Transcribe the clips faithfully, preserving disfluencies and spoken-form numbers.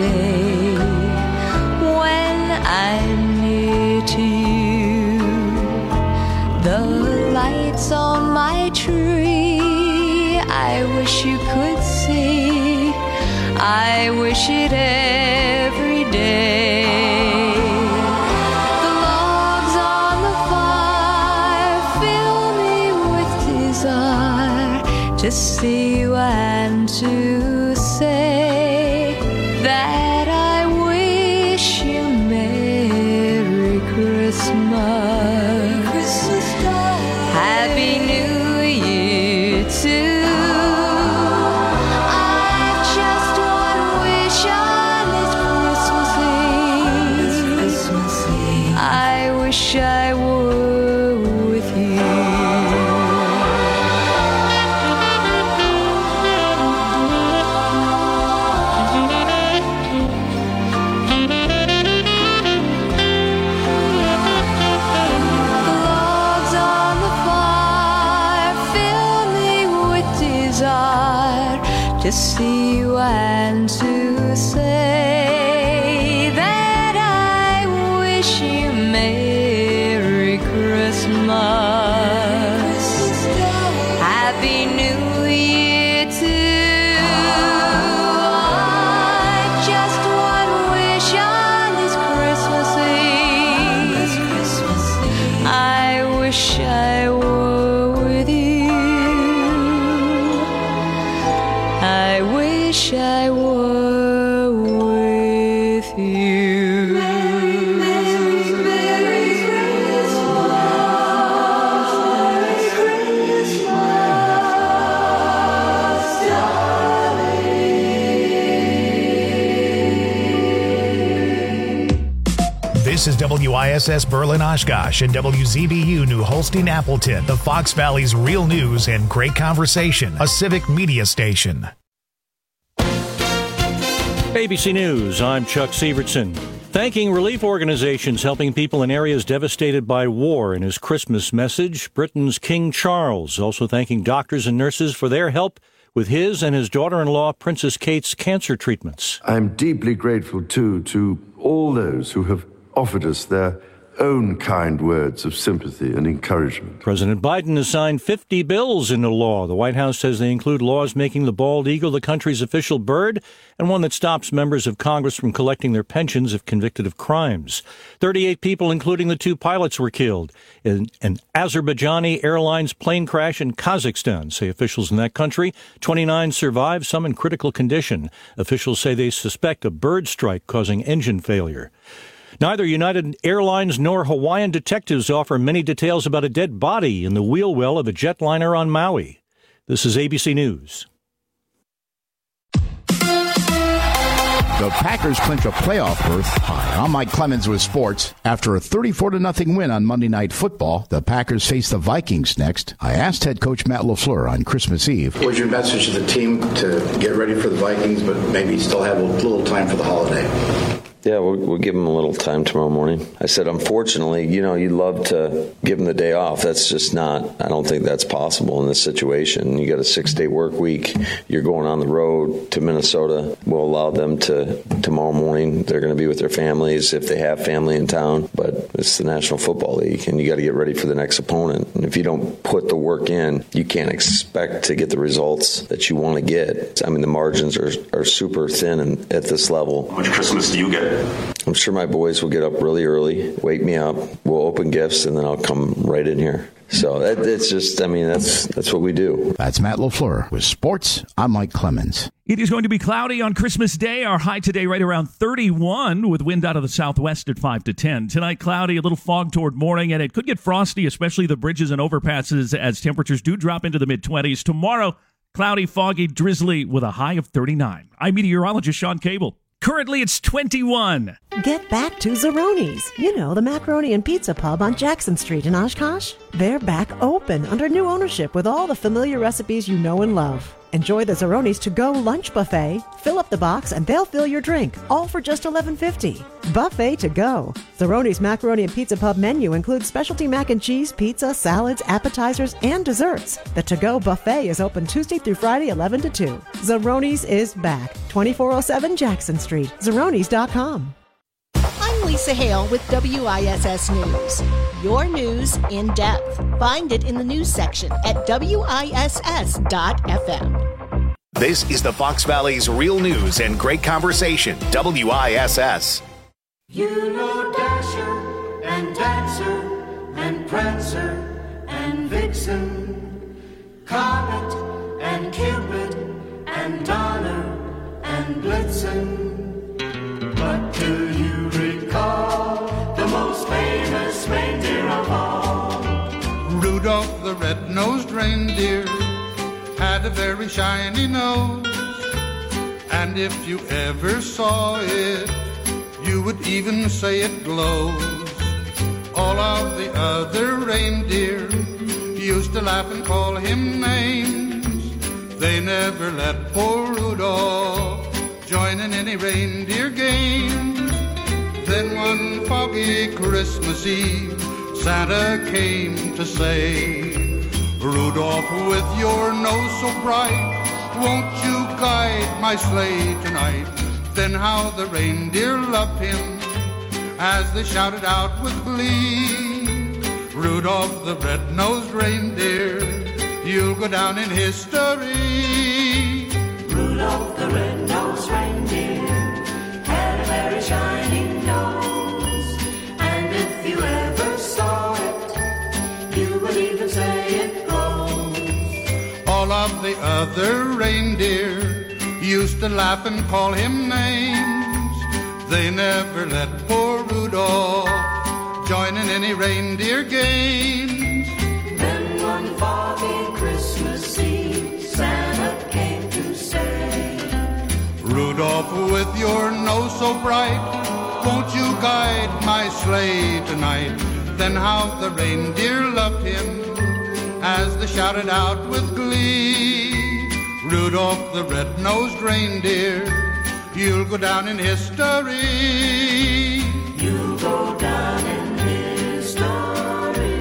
day when I'm near to you. The lights on my tree, I wish you could see. I wish it every day. The logs on the fire fill me with desire to see you and to say that I wish you Merry Christmas. Christmas Happy New Year too. I've just one wish on this Christmas Eve. I wish I were with you. To see you and to say that I wish you Merry Christmas. Happy New Year too. I just one wish on this Christmas Eve. I wish I were with you. I wish I were with you. Merry, Merry, Merry Christmas. Merry Christmas, darling. This is W I S S Berlin Oshkosh and W Z B U New Holstein Appleton, the Fox Valley's real news and great conversation, a civic media station. A B C News, I'm Chuck Sievertson. Thanking relief organizations helping people in areas devastated by war in his Christmas message, Britain's King Charles, also thanking doctors and nurses for their help with his and his daughter-in-law, Princess Kate's cancer treatments. I'm deeply grateful, too, to all those who have offered us their own kind words of sympathy and encouragement. President Biden has signed fifty bills into law. The White House says they include laws making the bald eagle the country's official bird and one that stops members of Congress from collecting their pensions if convicted of crimes. thirty-eight people, including the two pilots, were killed in an Azerbaijani Airlines plane crash in Kazakhstan, say officials in that country. twenty-nine survived, some in critical condition. Officials say they suspect a bird strike causing engine failure. Neither United Airlines nor Hawaiian detectives offer many details about a dead body in the wheel well of a jetliner on Maui. This is A B C News. The Packers clinch a playoff berth. Hi, I'm Mike Clemens with sports. After a thirty-four to nothing win on Monday Night Football, the Packers face the Vikings next. I asked head coach Matt LaFleur on Christmas Eve. What was your message to the team to get ready for the Vikings, but maybe still have a little time for the holiday? Yeah, we'll, we'll give them a little time tomorrow morning. I said, unfortunately, you know, you'd love to give them the day off. That's just not, I don't think that's possible in this situation. You got a six-day work week. You're going on the road to Minnesota. We'll allow them to, tomorrow morning, they're going to be with their families if they have family in town. But it's the National Football League, and you got to get ready for the next opponent. And if you don't put the work in, you can't expect to get the results that you want to get. I mean, the margins are, are super thin and at this level. How much Christmas do you get? I'm sure my boys will get up really early, wake me up, we'll open gifts, and then I'll come right in here. So that, it's just, I mean, that's that's what we do. That's Matt LaFleur with sports. I'm Mike Clemens. It is going to be cloudy on Christmas Day. Our high today right around thirty-one with wind out of the southwest at five to ten. Tonight, cloudy, a little fog toward morning, and it could get frosty, especially the bridges and overpasses as temperatures do drop into the mid-twenties. Tomorrow, cloudy, foggy, drizzly with a high of thirty-nine. I'm meteorologist Sean Cable. Currently, it's twenty-one. Get back to Zeroni's. You know, the macaroni and pizza pub on Jackson Street in Oshkosh. They're back open under new ownership with all the familiar recipes you know and love. Enjoy the Zeroni's to-go lunch buffet. Fill up the box and they'll fill your drink, all for just eleven fifty. Buffet to go. Zeroni's Macaroni and Pizza Pub menu includes specialty mac and cheese, pizza, salads, appetizers, and desserts. The to-go buffet is open Tuesday through Friday, eleven to two. Zeroni's is back. twenty-four oh seven Jackson Street. Zeronis dot com. I'm Lisa Hale with W I S S News. Your news in depth. Find it in the news section at W I S S dot F M. This is the Fox Valley's Real News and Great Conversation, W I S S. You know Dasher and Dancer and Prancer and Vixen, Comet and Cupid and Donner and Blitzen. But do you recall the most famous reindeer of all? Rudolph the red-nosed reindeer had a very shiny nose, and if you ever saw it, you would even say it glows. All of the other reindeer used to laugh and call him names. They never let poor Rudolph join in any reindeer game. Then one foggy Christmas Eve, Santa came to say, Rudolph, with your nose so bright, won't you guide my sleigh tonight? Then how the reindeer loved him as they shouted out with glee, Rudolph the red-nosed reindeer, you'll go down in history. Rudolph the red-nosed reindeer had a very shining nose, and if you ever saw it, you would even say it glows. All of the other reindeer used to laugh and call him names. They never let poor Rudolph join in any reindeer games. Then one foggy Christmas Eve, Santa came to say, Rudolph, with your nose so bright, won't you guide my sleigh tonight? Then how the reindeer loved him as they shouted out with glee, Rudolph the red-nosed reindeer, you'll go down in history. You'll go down in history.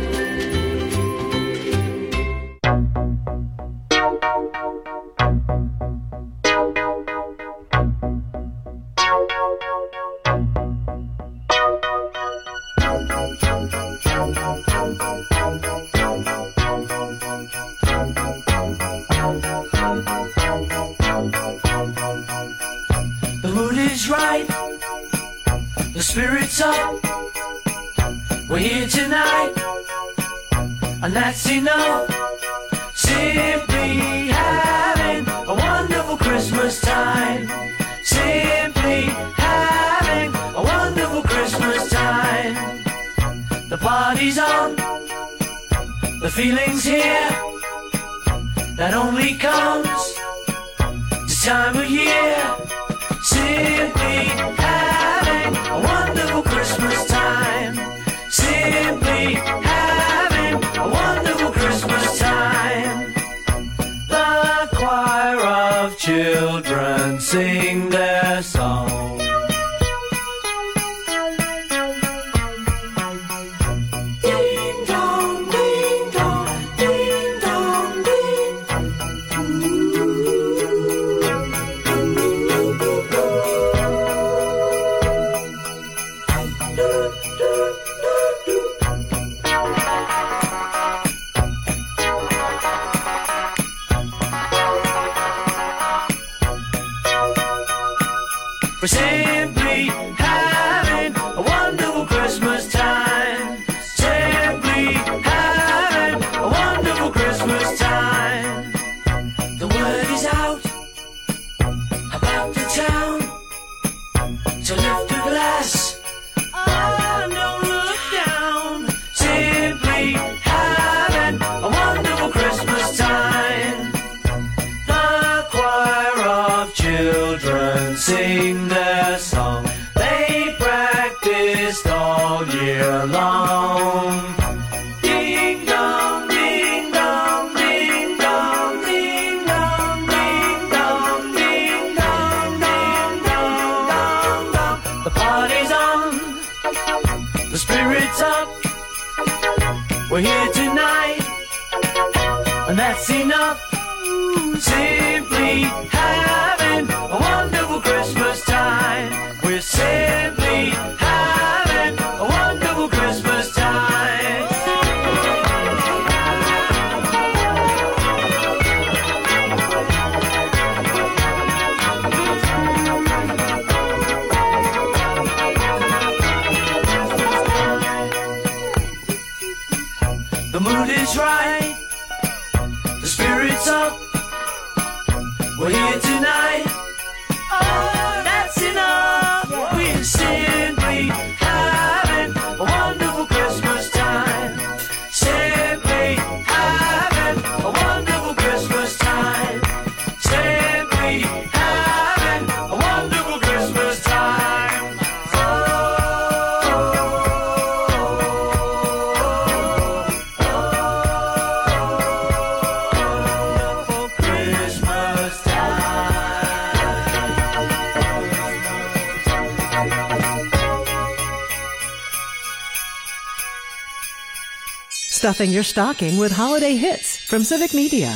Right, the spirit's up, we're here tonight, and that's enough. Simply having a wonderful Christmas time. Simply having a wonderful Christmas time. The party's on, the feeling's here, that only comes this time of year. Simply having a wonderful Christmas time. Simply having a wonderful Christmas time. The choir of children sing their song. Ding dong, ding dong, ding dong, ding. We're simply having a wonderful Christmas time. Simply having a wonderful Christmas time. The word is out about the town, so lift a glass, oh, don't look down. Simply having a wonderful Christmas time. The choir of children sing their song. They practiced all year long. Ding dong, ding dong, ding dong, ding dong, ding. We're here tonight, and that's enough. Simply having a wonderful Christmas time. We're simply having a wonderful Christmas time. The mood is right, the spirit's up. We're here tonight. Oh, that's enough. We're simply having a wonderful Christmas time. Simply having a wonderful Christmas time. Simply having a wonderful Christmas time. Oh, Christmas time. Stuffing your stocking with holiday hits from Civic Media.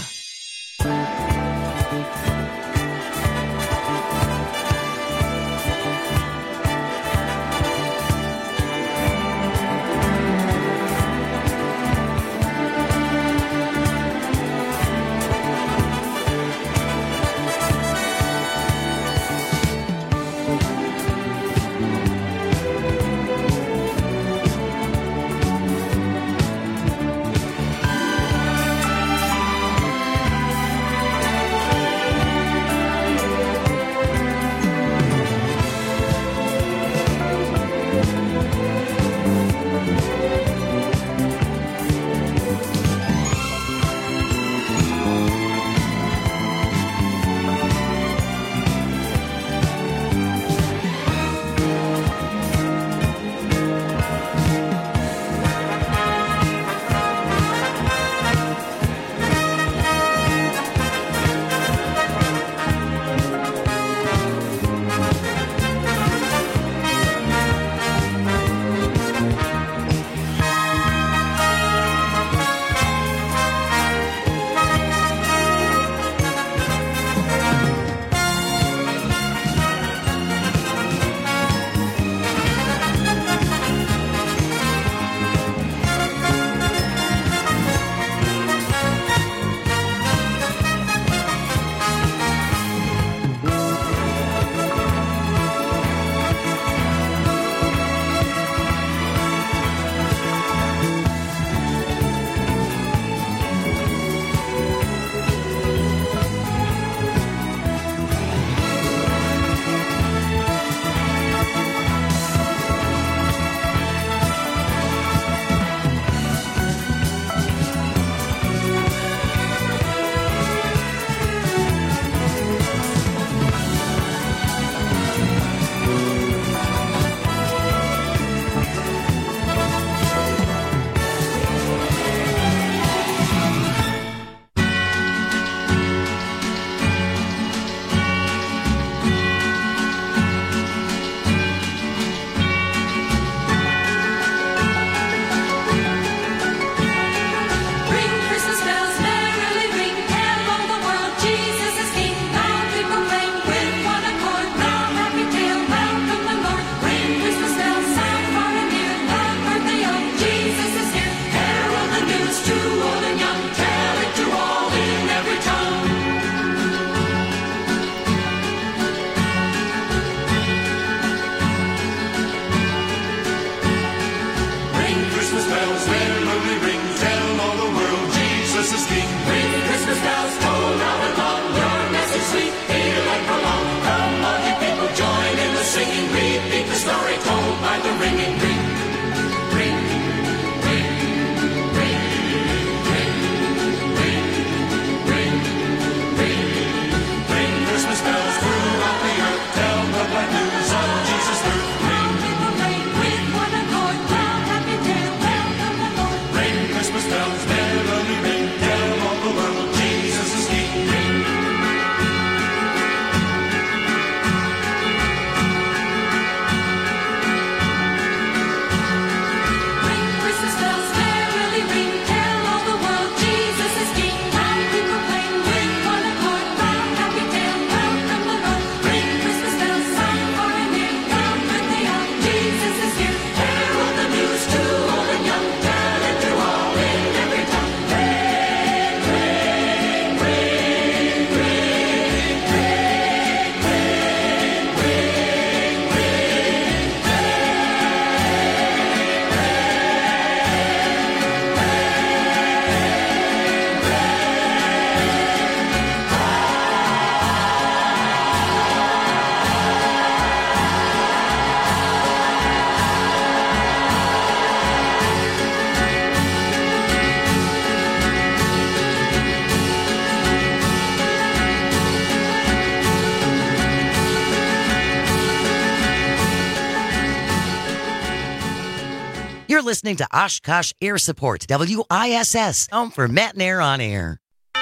listening to Oshkosh Air Support, W I S S, home for Matt and Air on Air.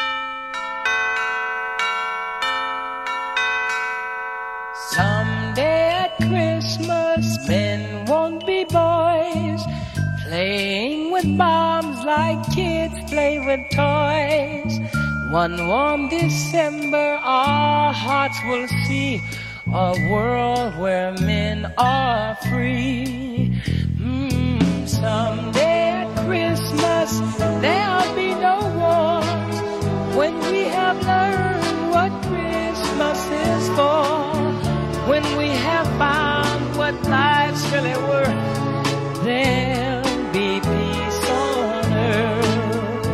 Someday at Christmas, men won't be boys, playing with bombs like kids play with toys. One warm December, our hearts will see a world where men are free. Mm, someday at Christmas, there'll be no wars, when we have learned what Christmas is for. When we have found what life's really worth, there'll be peace on earth.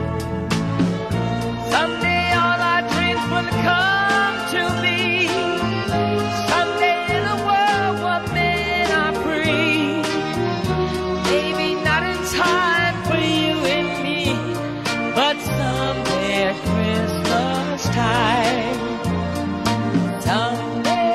Someday all our dreams will come to be. Someday in a world where men are free. Maybe not in time for you and me, but someday at Christmas time. Someday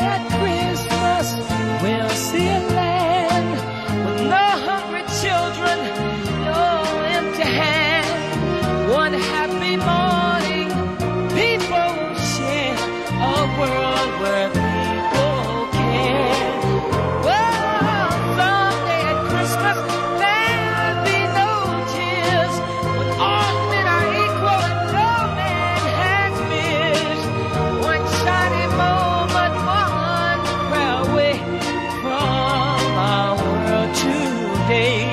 we'll see a land with no hungry children, no empty hand. One happy morning, people will share a world where people care. Well, someday at Christmas, there'll be no tears, when all men are equal and no man has fears. One shiny moment, one prayer away from our world today.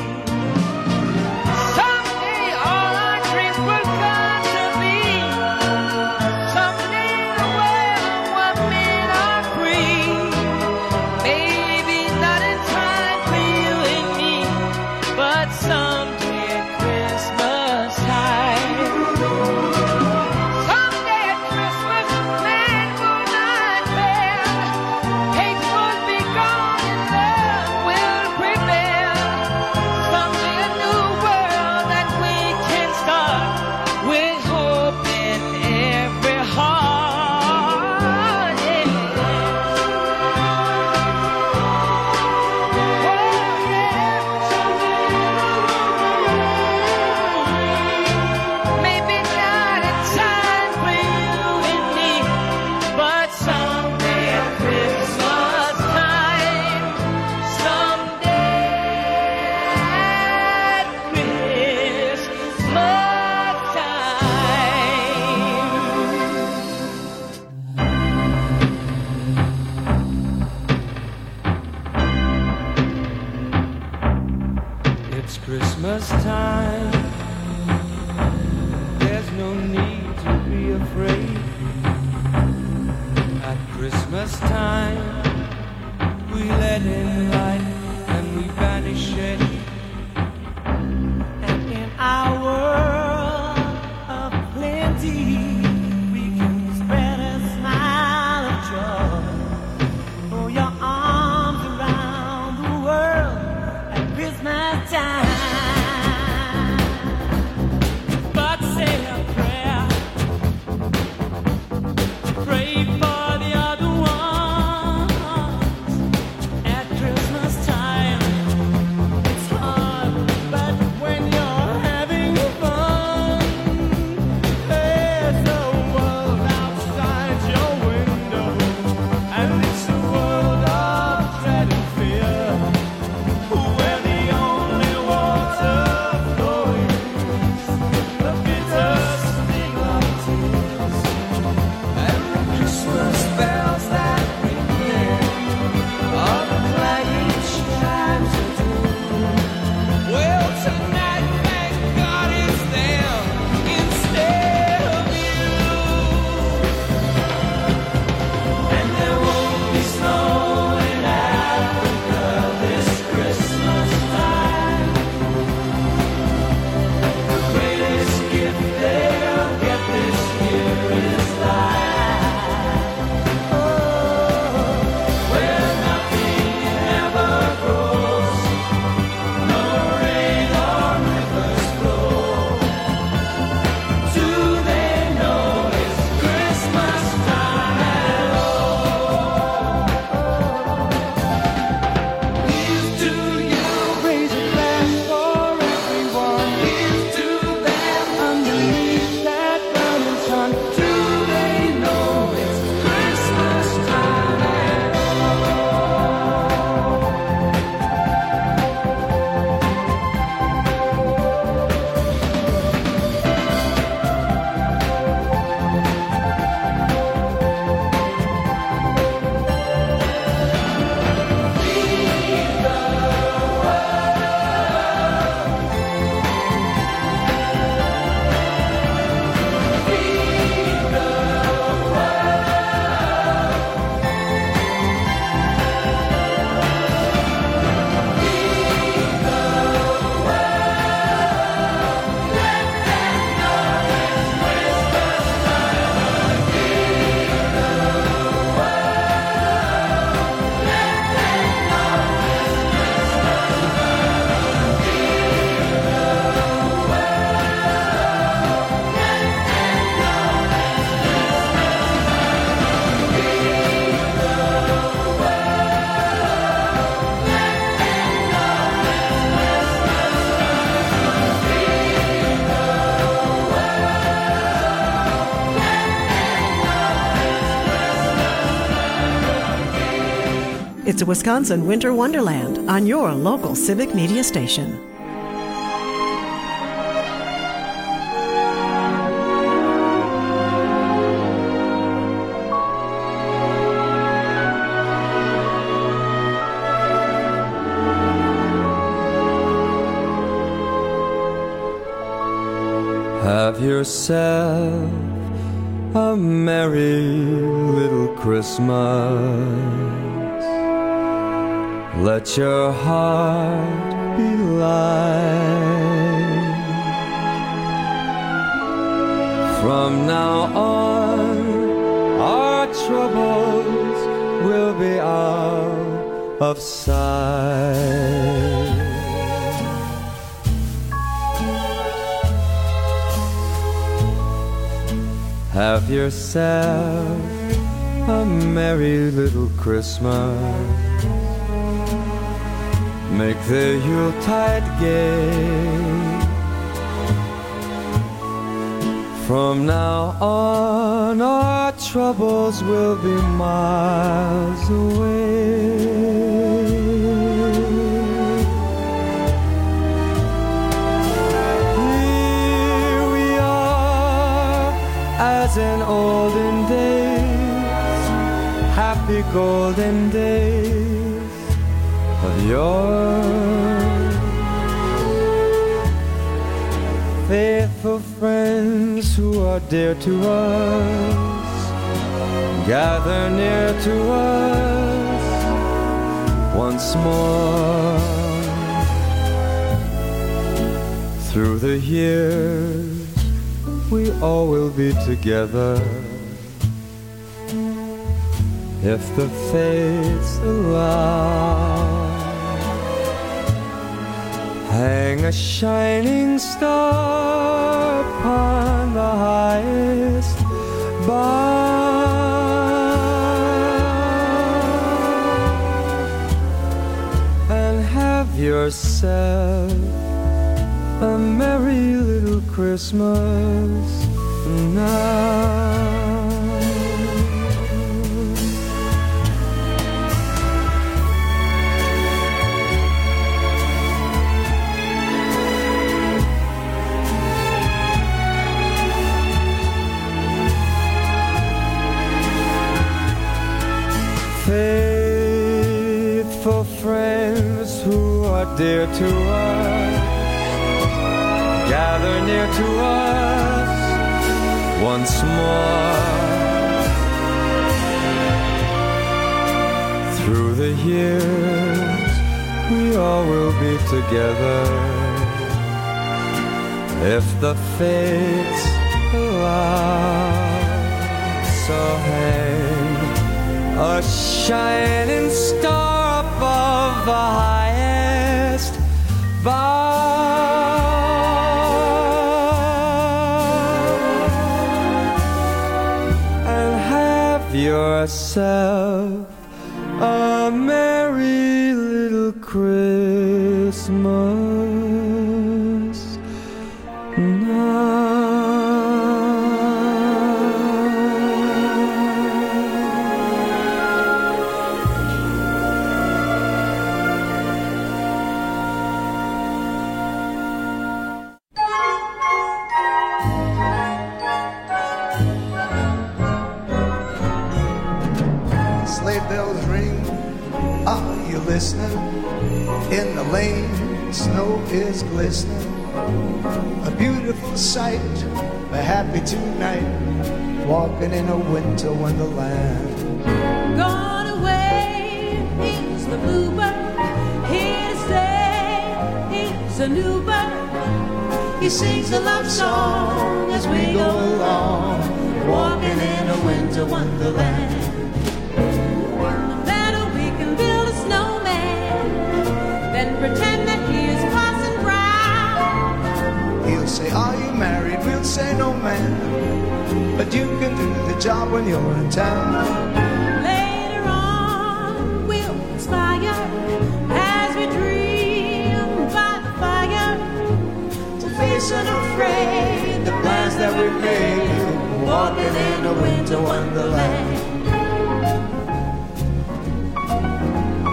Someday all our dreams will come to be. Someday in a world where men are free. Maybe not in time for you and me, but someday at Christmas time. Someday at Christmas, man will not fail. Hate will be gone and love will prevail. Someday a new world that we can start, with hope in every heart. Yeah. Maybe not in time for you and me, but someday at Christmas time. Someday at Christmas time. It's Christmas time. There's no need to be afraid. At Christmas time, we let in light and we banish shade. And in our world of plenty, we can spread a smile of joy. Throw your arms around the world at Christmas time. But say a prayer, pray for the other ones at Christmas. It's a Wisconsin winter wonderland on your local civic media station. Have yourself a merry little Christmas. Let your heart be light. From now on, our troubles will be out of sight. Have yourself a merry little Christmas. Make the Yuletide gay. From now on, our troubles will be miles away. As in olden days, happy golden days of yore. Faithful friends who are dear to us, gather near to us once more. Through the years, we all will be together if the fates allow. Hang a shining star upon the highest bough, and have yourself a merry little Christmas now. Faithful friends who are dear to us, gather near to us once more. Through the years, we all will be together if the fates allow. So hang a shining star above the highest bough, and have yourself a merry little Christmas now. Listening in the lane, snow is glistening. A beautiful sight, we're happy tonight, walking in a winter wonderland. Gone away, he's the bluebird. Here to stay, he's a new bird. He sings a love song as we go along, walking in a winter wonderland. Pretend that he is Parson Brown. He'll say, are you married? We'll say, no man, but you can do the job when you're in town. Later on we'll conspire as we dream by the fire, to face unafraid the plans that we've made, walking in a winter wonderland.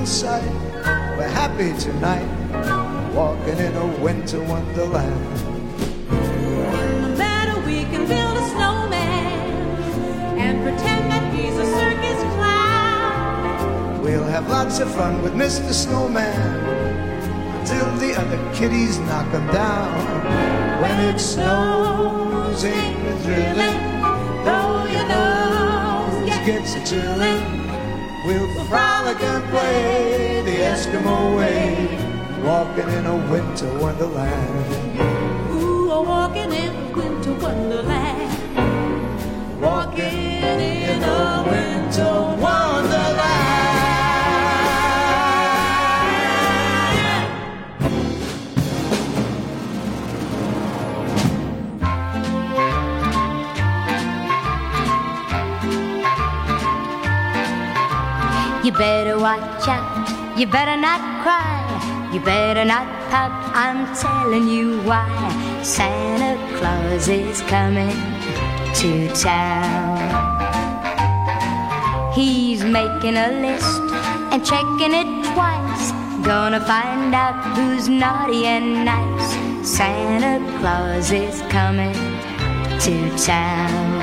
sight. We're happy tonight, walking in a winter wonderland. In the meadow we can build a snowman and pretend that he's a circus clown. We'll have lots of fun with Mister Snowman until the other kitties knock him down. When it snows, ain't it thrilling? Though your nose gets a chilling, we'll frolic and play the Eskimo way, walking in a winter wonderland. Ooh, a walking in a winter wonderland. Walking in a winter wonderland. You better watch out, you better not cry, you better not pout, I'm telling you why. Santa Claus is coming to town. He's making a list and checking it twice, gonna find out who's naughty and nice. Santa Claus is coming to town.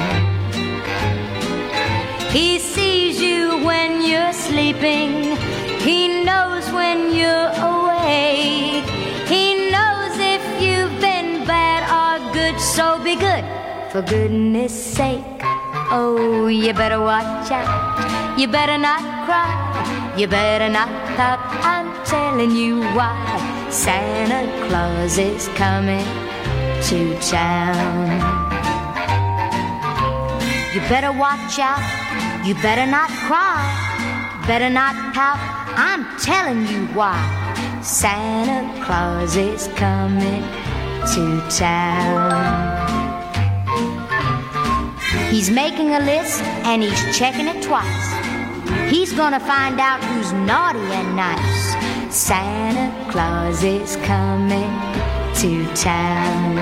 He sees you when you're sleeping. He knows when you're awake. He knows if you've been bad or good, so be good, for goodness sake. Oh, you better watch out. You better not cry. You better not pout. I'm telling you why. Santa Claus is coming to town. You better watch out. You better not cry, better not pout, I'm telling you why. Santa Claus is coming to town. He's making a list and he's checking it twice. He's gonna find out who's naughty and nice. Santa Claus is coming to town.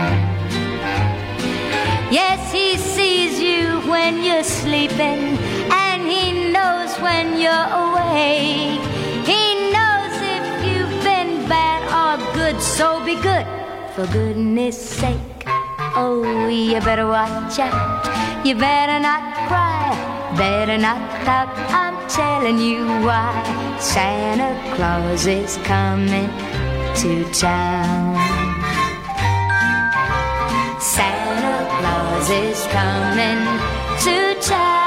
Yes, he sees you when you're sleeping, and he knows when you're awake. He knows if you've been bad or good, so be good, for goodness sake. Oh, you better watch out. You better not cry, better not pout. I'm telling you why. Santa Claus is coming to town. Santa Claus is coming to town.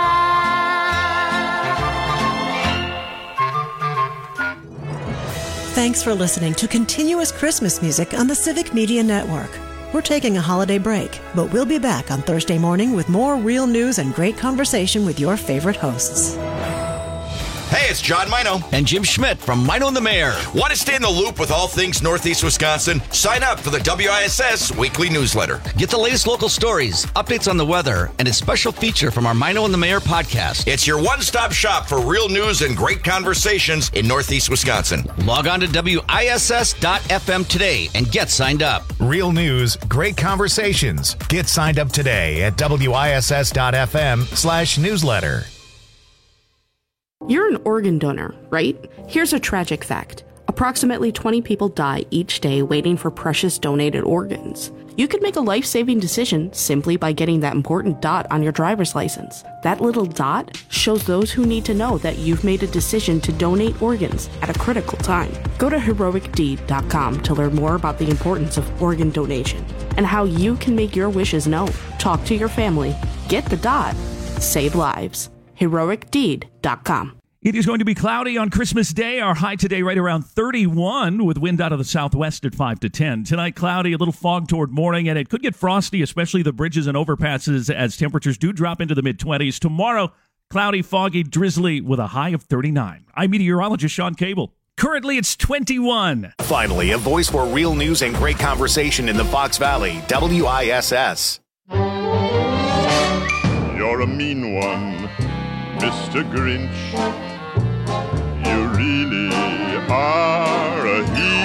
Thanks for listening to Continuous Christmas Music on the Civic Media Network. We're taking a holiday break, but we'll be back on Thursday morning with more real news and great conversation with your favorite hosts. Hey, it's John Mino. And Jim Schmidt from Mino and the Mayor. Want to stay in the loop with all things Northeast Wisconsin? Sign up for the W I S S weekly newsletter. Get the latest local stories, updates on the weather, and a special feature from our Mino and the Mayor podcast. It's your one-stop shop for real news and great conversations in Northeast Wisconsin. Log on to W I S S dot F M today and get signed up. Real news, great conversations. Get signed up today at W I S S dot F M slash newsletter. You're an organ donor, right? Here's a tragic fact. Approximately twenty people die each day waiting for precious donated organs. You could make a life-saving decision simply by getting that important dot on your driver's license. That little dot shows those who need to know that you've made a decision to donate organs at a critical time. Go to heroic deed dot com to learn more about the importance of organ donation and how you can make your wishes known. Talk to your family. Get the dot. Save lives. heroic deed dot com. It is going to be cloudy on Christmas Day. Our high today right around thirty-one with wind out of the southwest at five to ten. Tonight, cloudy, a little fog toward morning, and it could get frosty, especially the bridges and overpasses as temperatures do drop into the mid-twenties. Tomorrow, cloudy, foggy, drizzly with a high of thirty-nine. I'm meteorologist Sean Cable. Currently, it's twenty-one. Finally, a voice for real news and great conversation in the Fox Valley, W I S S. You're a mean one, Mister Grinch. You really are a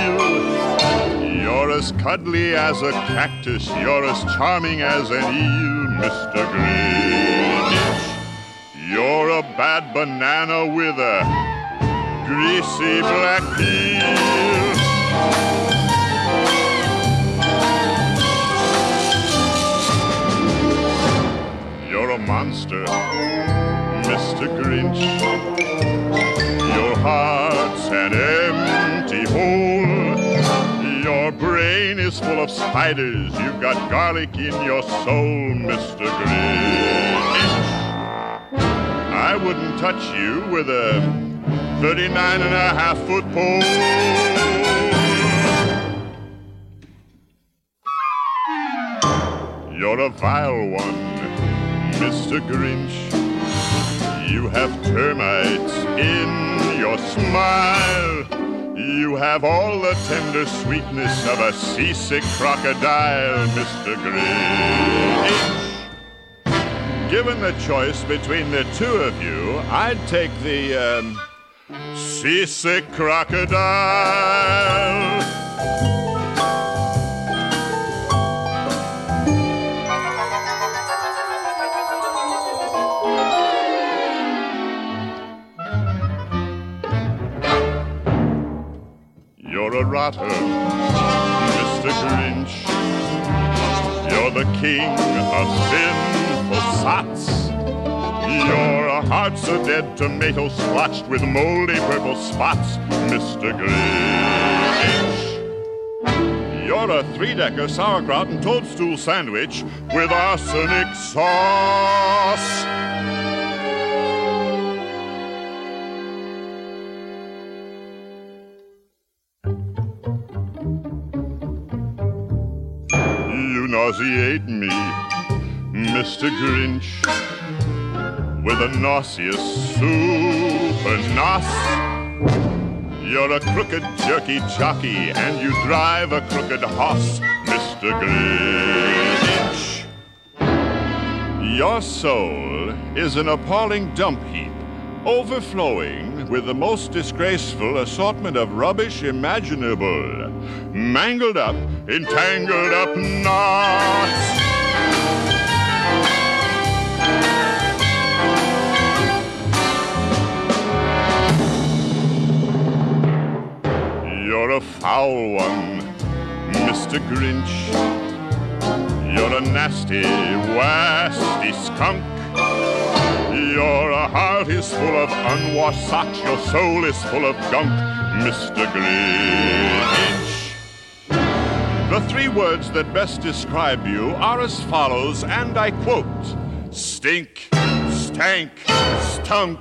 heel. You're as cuddly as a cactus. You're as charming as an eel, Mister Grinch. You're a bad banana with a greasy black peel. You're a monster, Mister Grinch. Your heart's an empty hole. Your brain is full of spiders. You've got garlic in your soul, Mister Grinch. I wouldn't touch you with a thirty-nine and a half foot pole. You're a vile one, Mister Grinch. You have termites in your smile. You have all the tender sweetness of a seasick crocodile, Mister Grinch. Given the choice between the two of you, I'd take the um, seasick crocodile. You're a rotter, Mister Grinch. You're the king of sinful sots. Your heart's a dead tomato splotched with moldy purple spots, Mister Grinch. You're a three-decker sauerkraut and toadstool sandwich with arsenic sauce. You nauseate me, Mister Grinch, with a nauseous super nos. You're a crooked jerky jockey and you drive a crooked hoss, Mister Grinch. Your soul is an appalling dump heap, overflowing with the most disgraceful assortment of rubbish imaginable, mangled up in tangled up knots. You're a foul one, Mister Grinch. You're a nasty, wasty skunk. Your heart is full of unwashed socks. Your soul is full of gunk, Mister Grinch. The three words that best describe you are as follows, and I quote: stink, stank, stunk.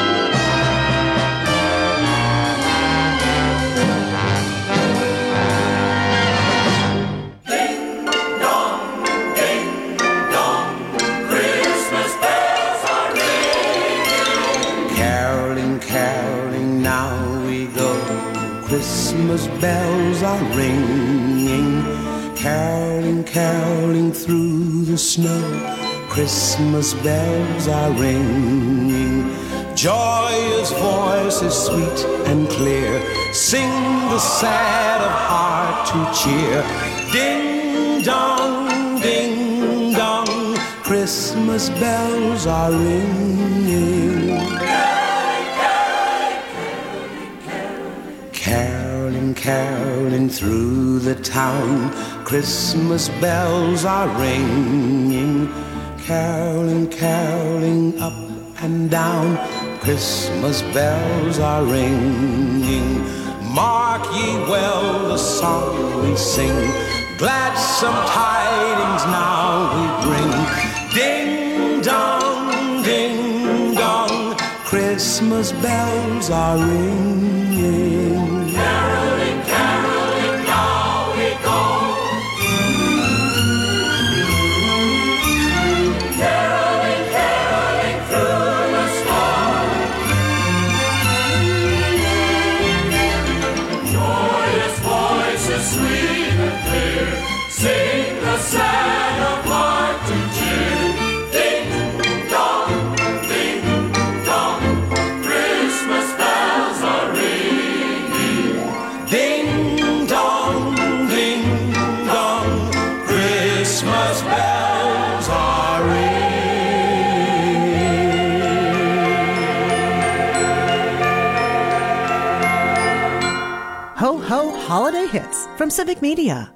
Christmas bells are ringing, caroling, caroling through the snow. Christmas bells are ringing, joyous voices sweet and clear sing the sad of heart to cheer. Ding dong, ding dong, Christmas bells are ringing. Caroling, caroling through the town, Christmas bells are ringing. Caroling, caroling up and down, Christmas bells are ringing. Mark ye well the song we sing, gladsome tidings now we bring. Ding dong, ding dong, Christmas bells are ringing. Caroling, caroling, now we go. Caroling, caroling through the storm. Joyous voices, sweet and clear, sing the sad of heart to cheer. Ding dong, ding dong, Christmas bells are ringing. hits from Civic Media.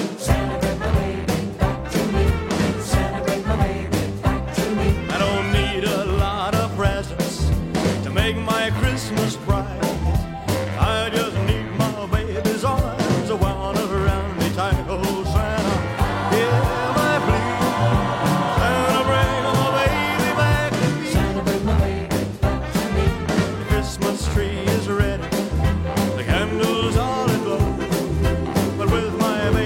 I don't need a lot of presents to make my Christmas bright. I just need my baby's arms wound around me tight. Oh, Santa, hear my plea. Santa, bring my baby back to me. Santa, bring my baby back to me. The Christmas tree is ready, the candles all aglow, but with my baby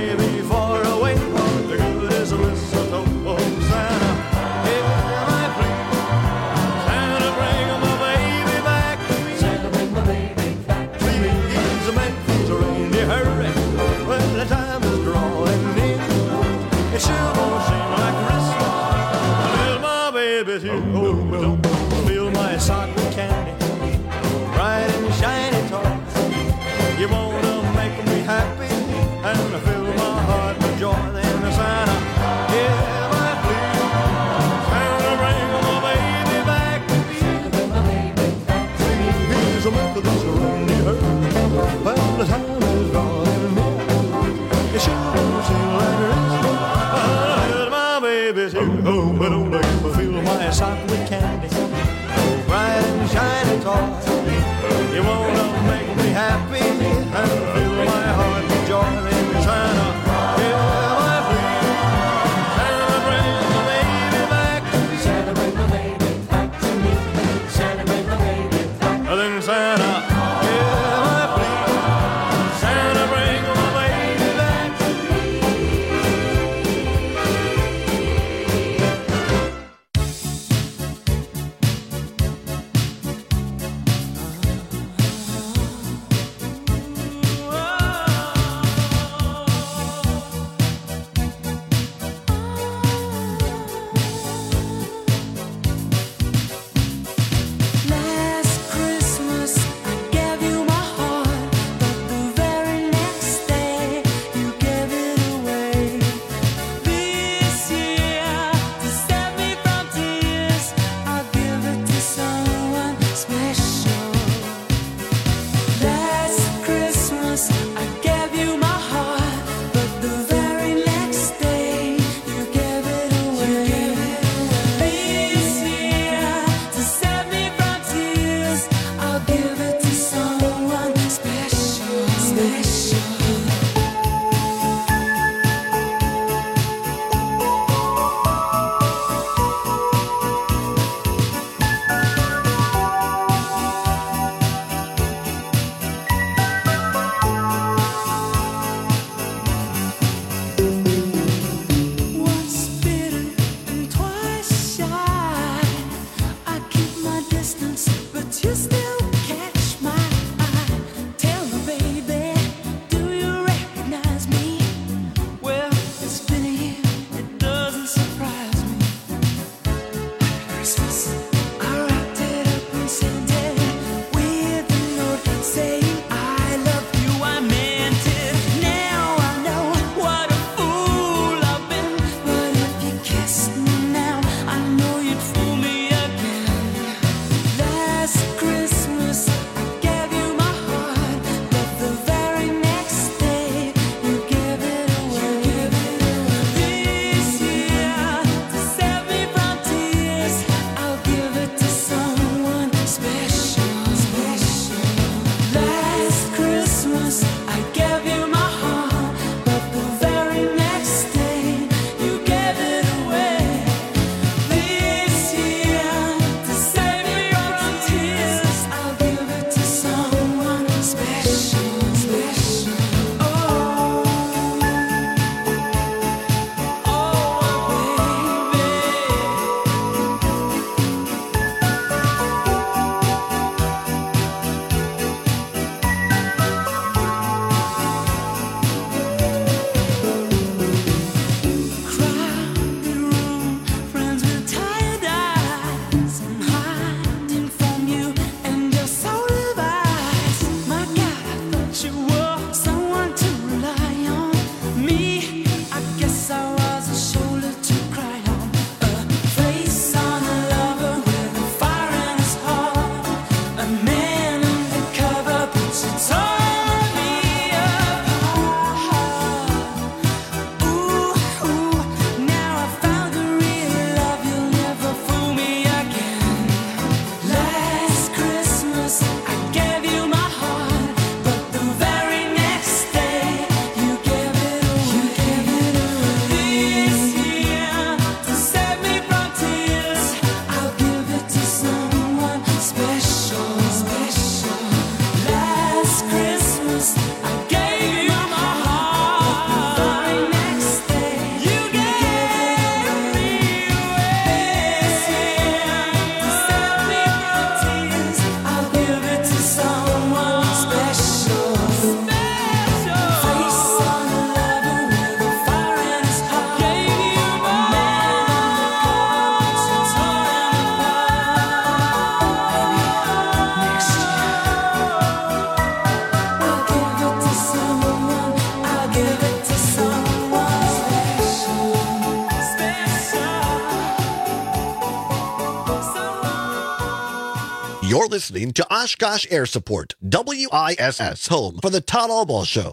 You're listening to Oshkosh Air Support, W I S S, home for the Todd Albaugh Show.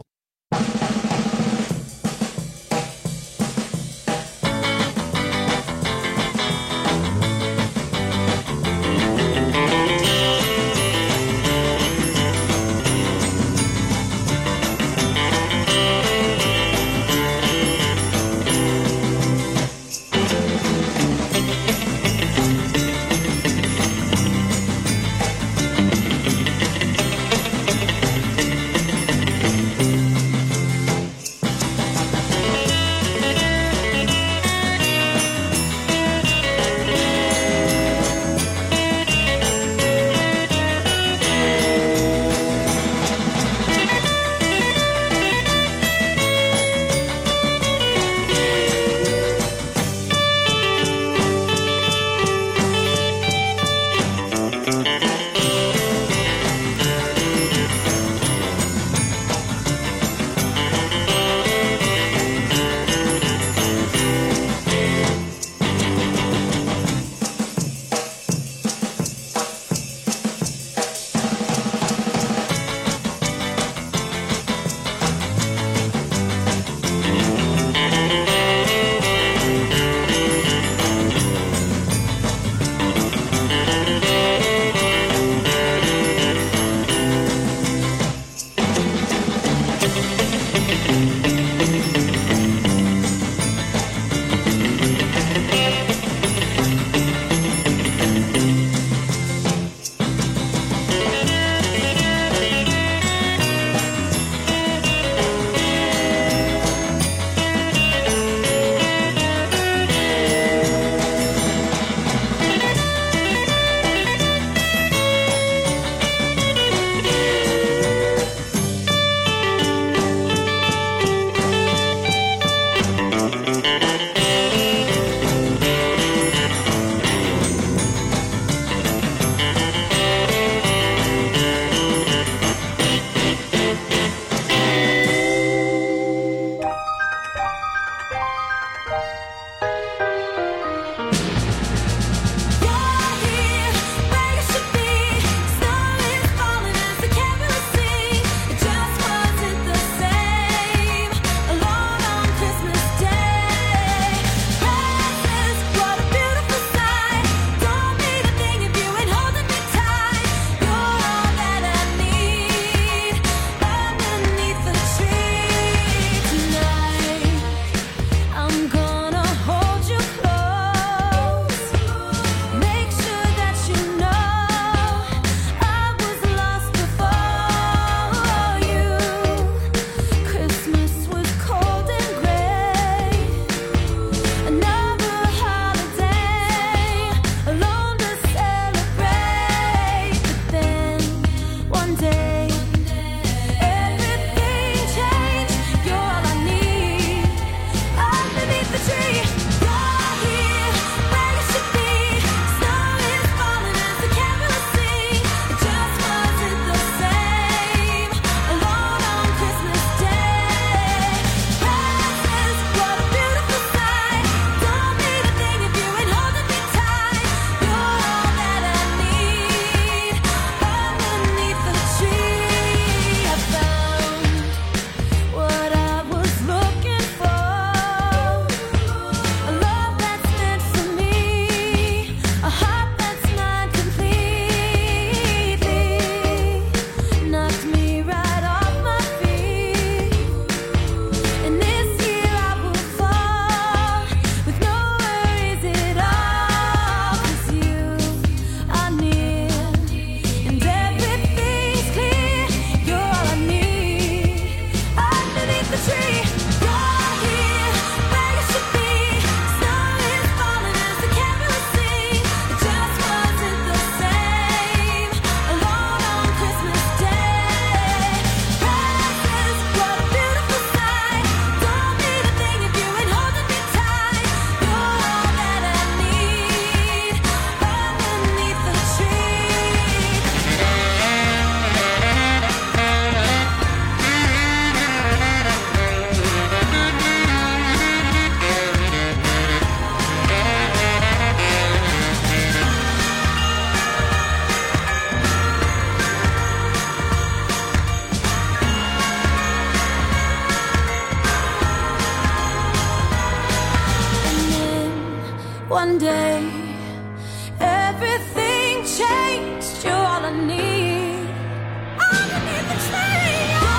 One day, everything changed. You're all I need. Underneath the tree.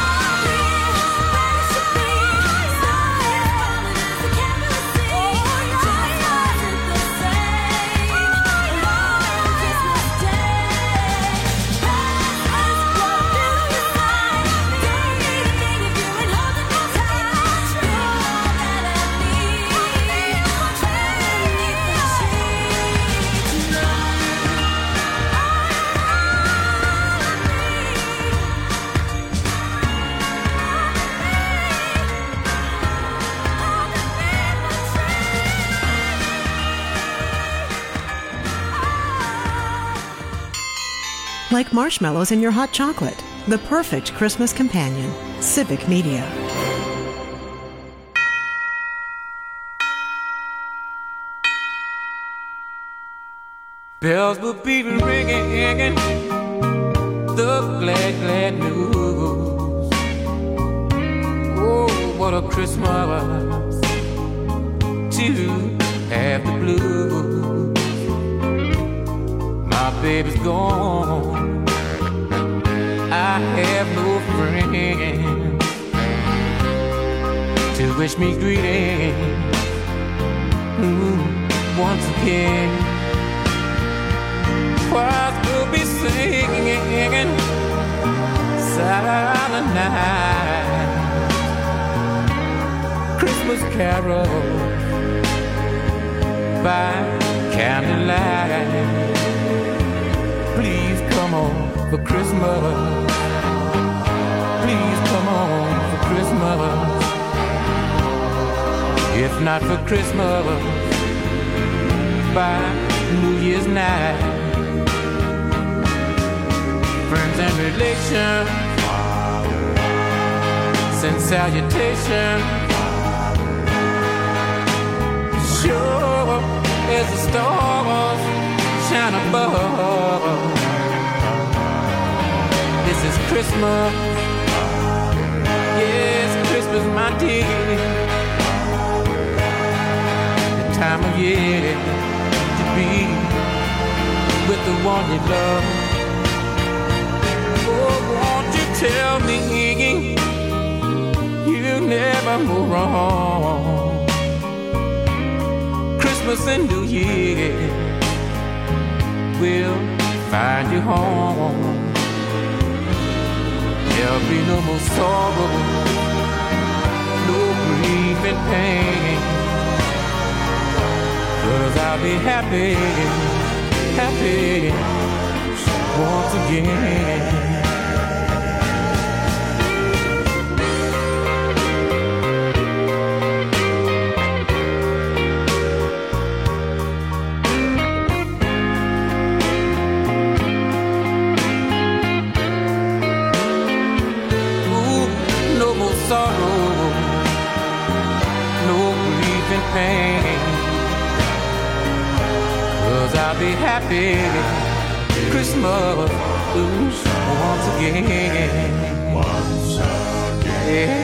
Like marshmallows in your hot chocolate. The perfect Christmas companion. Civic Media. Bells will be ringing, the glad, glad news. Oh, what a Christmas to have the blues. My baby's gone, I have no friends to wish me greetings mm, once again. Choirs will be singing silent night, Christmas carols by candlelight. Please come on for Christmas. Please come on for Christmas. If not for Christmas, by New Year's night. Friends and relations send salutations. Sure as the stars shine above. This is Christmas. Yes, Christmas, my dear. The time of year to be with the one you love. Oh, won't you tell me you never go wrong? Christmas and New Year will find you home. There'll be no more sorrow, no grief and pain. 'Cause I'll be happy, happy once again. Sorrow, no grief and pain. 'Cause I'll be happy Christmas once again. Once again.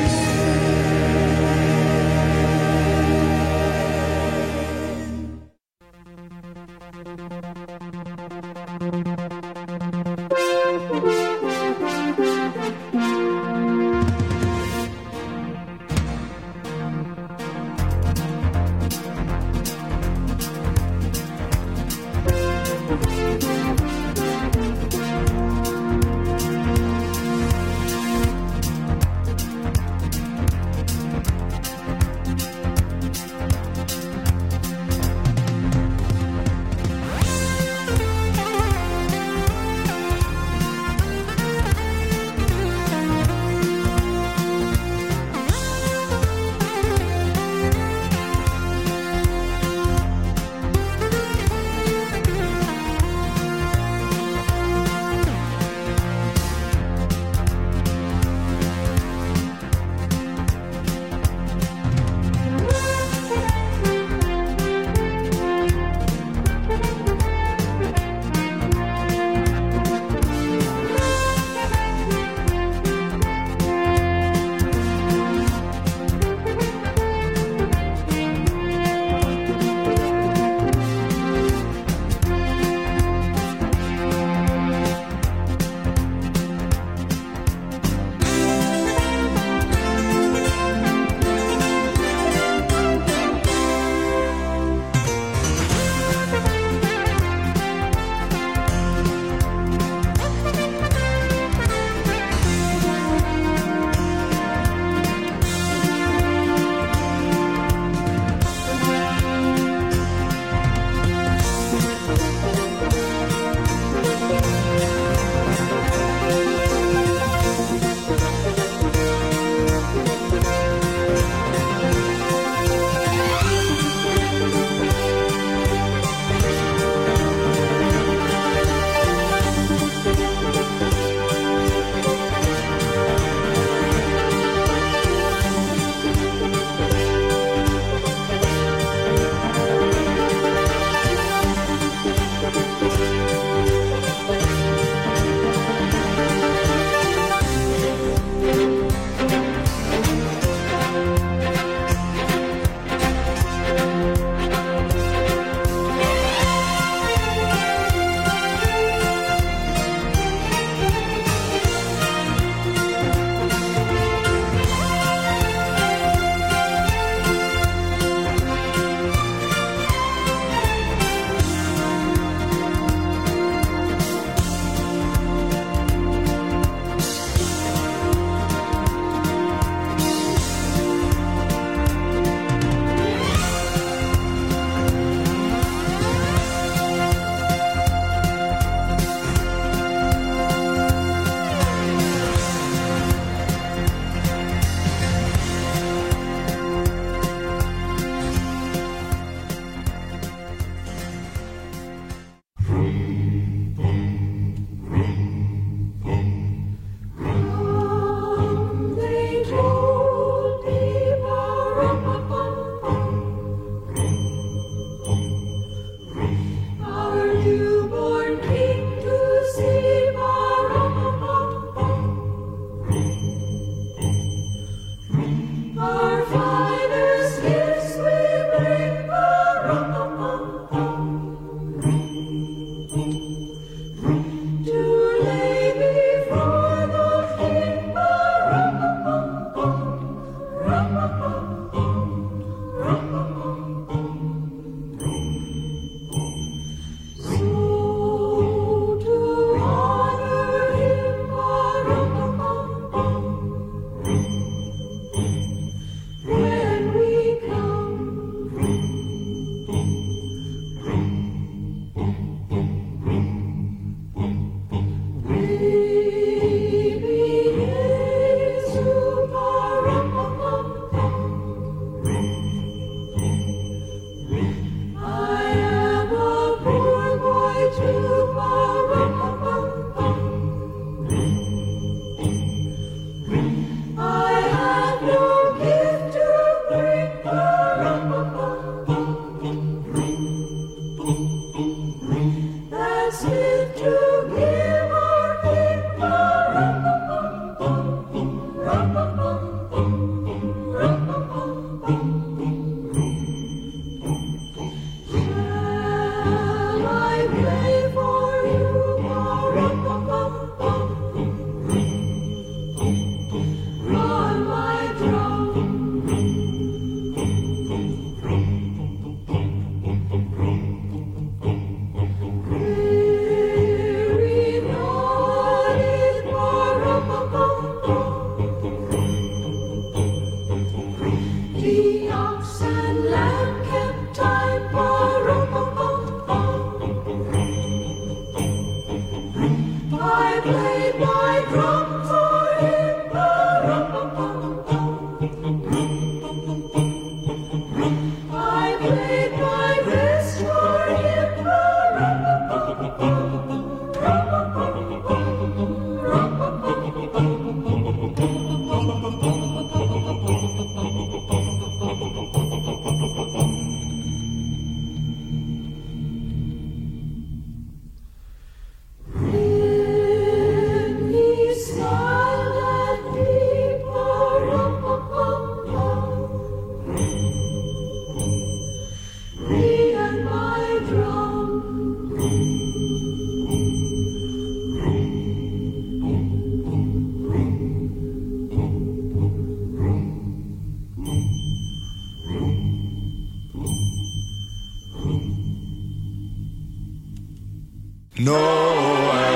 Noel,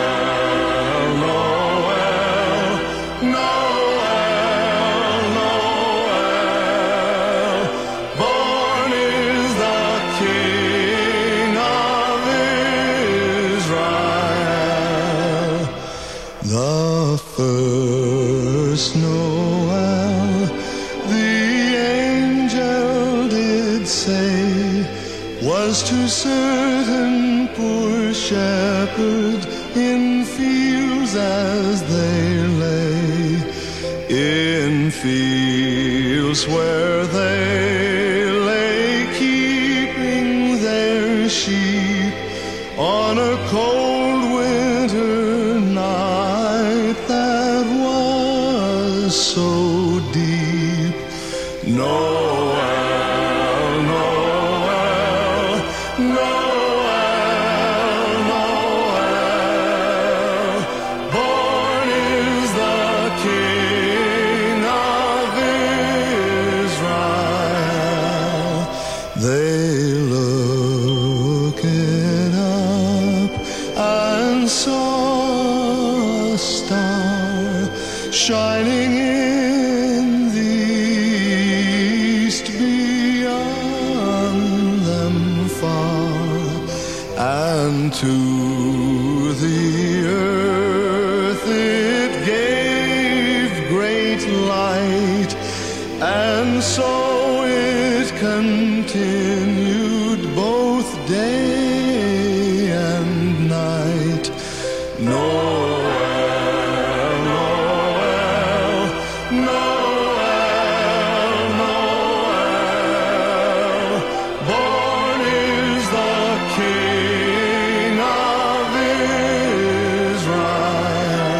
Noel, Noel, Noel. Born is the King of Israel. The first Noel, the angel did say, was to certain poor shepherds in fields as they lay, in fields where they lay keeping their sheep on a cold winter night that was so deep. Noel, Noel, Noel, Noel. Born is the King of Israel. They looked up and saw a star shining in the east beyond them far, and to the earth it gave great light, and so it continued